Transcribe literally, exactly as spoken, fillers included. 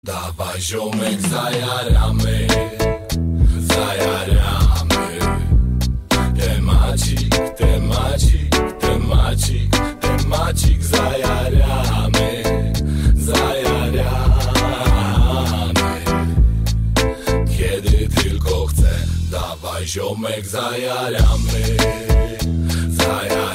Dawaj ziomek, zajaramy, zajaramy. Temacik, temacik, temacik, temacik, zajaramy, zajaramy. Kiedy tylko chcę, dawaj ziomek, zajaramy, zajaramy.